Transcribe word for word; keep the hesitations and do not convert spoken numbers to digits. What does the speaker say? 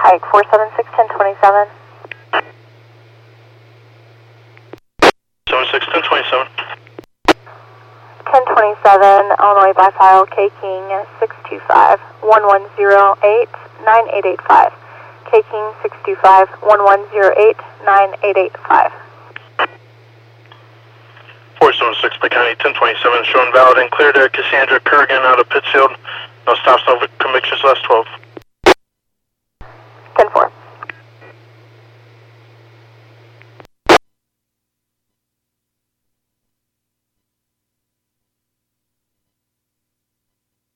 Hike four seven six, ten twenty-seven. seven six, ten twenty-seven. ten twenty-seven, Illinois by file, K King six two five, one one zero eight, nine eight eight five. K King six two five, one one zero eight, nine eight eight five. four seven six by County ten twenty-seven, showing valid and clear to Cassandra Kurgan out of Pittsfield. No stops, no convictions, last twelve. ten four.